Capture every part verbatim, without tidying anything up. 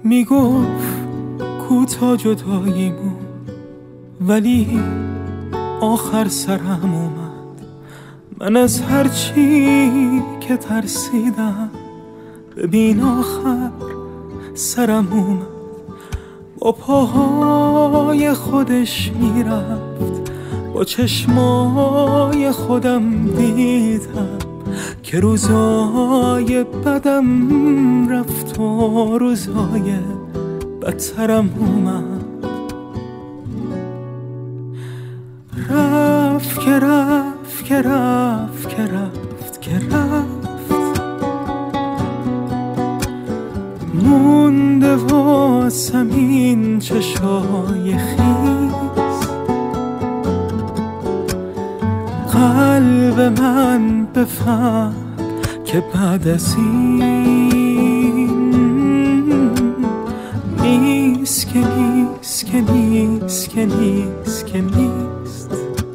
میگفت کوتا جداییمون، ولی آخر سرم اومد. من از هر چی که ترسیدم، ببین آخر سرم اومد. با پاهای خودش میرفت، با چشمای خودم دیدم که روزای بدم رفت و روزای بدترم اومد. رفت که رفت که رفت که رفت که رفت، مونده واسم این چشای خیز. قلب من بفهم که بعد از این نیست که نیست که نیست که نیست که نیست.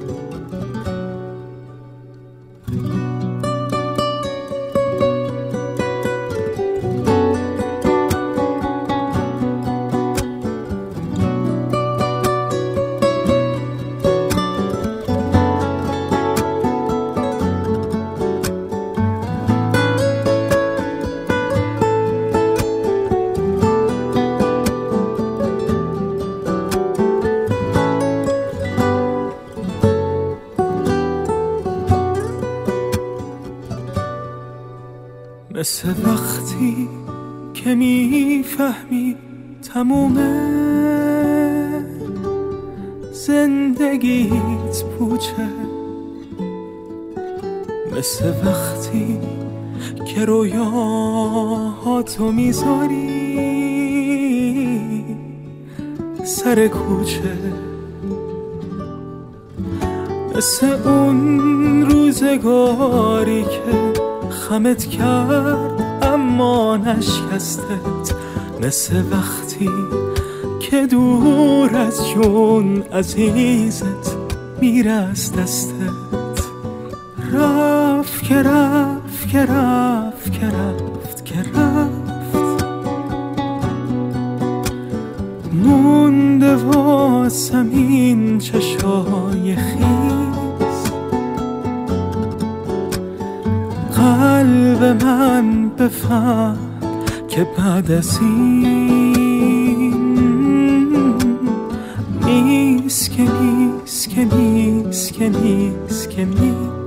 مثل وقتی که میفهمی تمومه زندگیت پوچه، مثل وقتی که رویاهاتو میذاری سر کوچه، مثل اون روزگاری که خمت کرد اما نشکستت، مثل وقتی که دور از جون عزیزت میره از دستت. رفت که رفت که رفت که رفت که رفت، مونده واسم این چشای خیز. قلب من بفهم که بعد از این نیست که نیست که نیست که نیست که نیست